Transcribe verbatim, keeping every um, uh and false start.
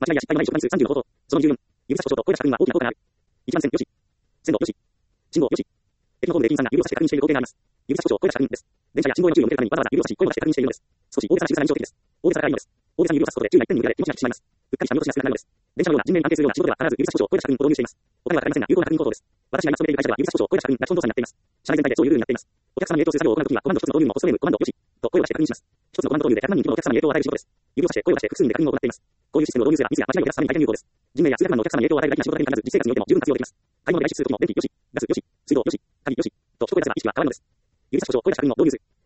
間違いや失敗のない職場に数さんじゅうの方法。そのにじゅうよん。指差し故障と声出した確認は大きな効果がある。いちばん線、よし。線路、よし。信号、よし。駅のホームで駅員さんが指を差して確認している工程があります。指差し故障、声出した確認です。電車や信号の注意を向けるためにわざわざ指を差し、声を出して確認しているのです。少し大げさな仕草が印象的です。大げさだからいいのです。大げさに指を差すことで注意が一点に向けられ気持ちが引き締まります。うっかりした見落としが少なくなるのです。電車のような人命に関係するような仕事では必ず指差し故障、声出し確認を導入しています。他には使えませんが有効な確認方法です。私が今勤めている会社では指差し故障、声出し確認が基本動作になっています。社内全体で超有料になっています。お客様に影響する作業を行うときはコマンド一つの導入にもホストネーム、コマンドよしと声を出して確認します。一つのコマンド導入でひゃくまん人規模のお客様に影響を与える仕事です。指を差して声を出して複数人で確認を行っています。こういうシステムを導入すればミスや間違いを減らすために大変有効です。人命や数百万のお客様に影響を与える大事な仕事に限らず実生活においても十分活用できます。買い物で外出するときも電気よし、ガスよし、水道よしと一声出せば意識は変わるのです。指差し故障、声出し確認を導入する。